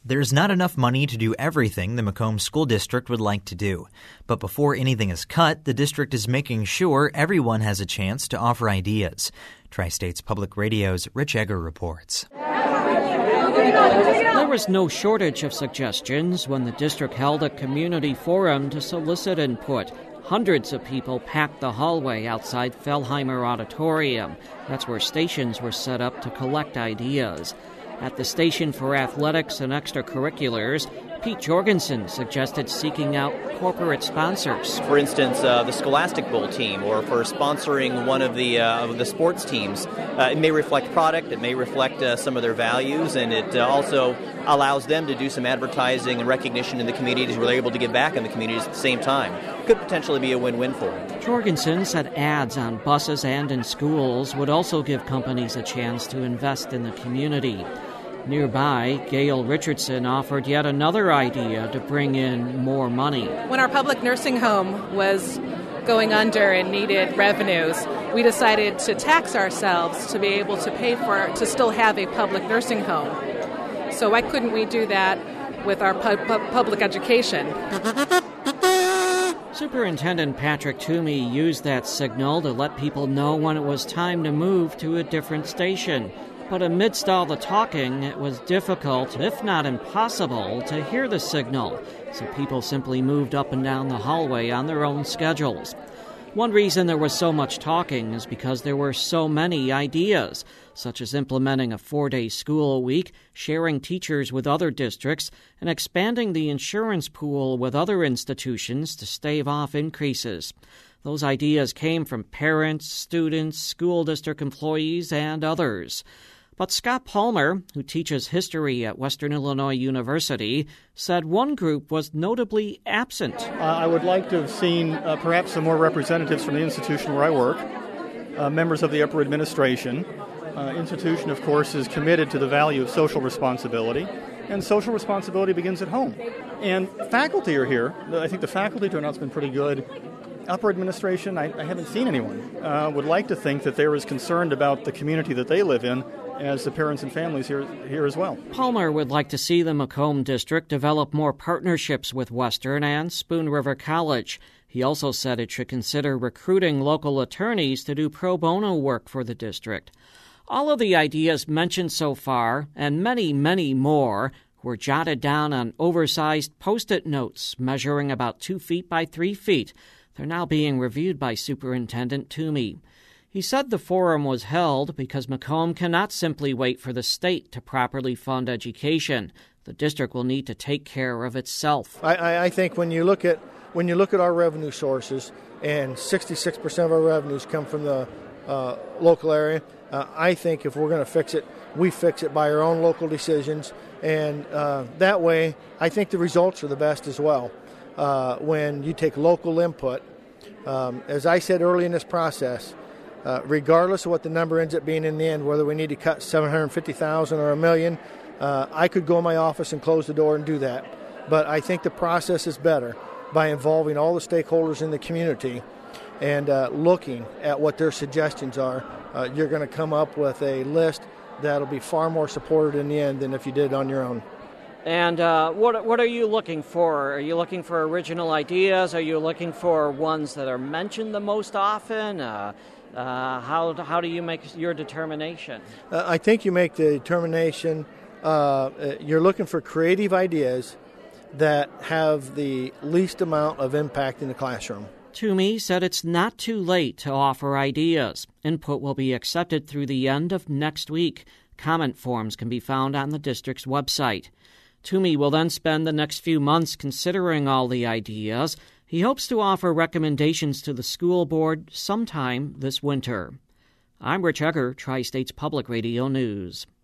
There's not enough money to do everything the Macomb School District would like to do. But before anything is cut, the district is making sure everyone has a chance to offer ideas. Tri-States Public Radio's Rich Egger reports. There was no shortage of suggestions when the district held a community forum to solicit input. Hundreds of people packed the hallway outside Fellheimer Auditorium. That's where stations were set up to collect ideas. At the Station for Athletics and Extracurriculars, Pete Jorgensen suggested seeking out corporate sponsors. For instance, the Scholastic Bowl team, or for sponsoring one of the sports teams. It may reflect product, it may reflect some of their values, and it also allows them to do some advertising and recognition in the communities where they're able to give back in the communities at the same time. Could potentially be a win-win for them. Jorgensen said ads on buses and in schools would also give companies a chance to invest in the community. Nearby, Gail Richardson offered yet another idea to bring in more money. When our public nursing home was going under and needed revenues, we decided to tax ourselves to be able to pay for to still have a public nursing home. So why couldn't we do that with our public education? Superintendent Patrick Toomey used that signal to let people know when it was time to move to a different station. But amidst all the talking, it was difficult, if not impossible, to hear the signal, so people simply moved up and down the hallway on their own schedules. One reason there was so much talking is because there were so many ideas, such as implementing a 4-day school week, sharing teachers with other districts, and expanding the insurance pool with other institutions to stave off increases. Those ideas came from parents, students, school district employees, and others. But Scott Palmer, who teaches history at Western Illinois University, said one group was notably absent. I would like to have seen perhaps some more representatives from the institution where I work, members of the upper administration. Institution, of course, is committed to the value of social responsibility, and social responsibility begins at home. And faculty are here. I think the faculty turnout's been pretty good. Upper administration, I haven't seen anyone. Would like to think that they're as concerned about the community that they live in as the parents and families here as well. Palmer would like to see the Macomb District develop more partnerships with Western and Spoon River College. He also said it should consider recruiting local attorneys to do pro bono work for the district. All of the ideas mentioned so far, and many, many more, were jotted down on oversized Post-it notes measuring about 2 feet by 3 feet. They're now being reviewed by Superintendent Toomey. He said the forum was held because Macomb cannot simply wait for the state to properly fund education. The district will need to take care of itself. I think when you look at our revenue sources, and 66% of our revenues come from the local area, I think if we're going to fix it, we fix it by our own local decisions, and that way I think the results are the best as well. When you take local input, as I said early in this process, regardless of what the number ends up being in the end, whether we need to cut $750,000 or $1 million, I could go in my office and close the door and do that. But I think the process is better by involving all the stakeholders in the community and looking at what their suggestions are. You're going to come up with a list that'll be far more supported in the end than if you did it on your own. And what are you looking for? Are you looking for original ideas? Are you looking for ones that are mentioned the most often? How do you make your determination? I think you make the determination. You're looking for creative ideas that have the least amount of impact in the classroom. Toomey said it's not too late to offer ideas. Input will be accepted through the end of next week. Comment forms can be found on the district's website. Toomey will then spend the next few months considering all the ideas. He hopes to offer recommendations to the school board sometime this winter. I'm Rich Egger, Tri-States Public Radio News.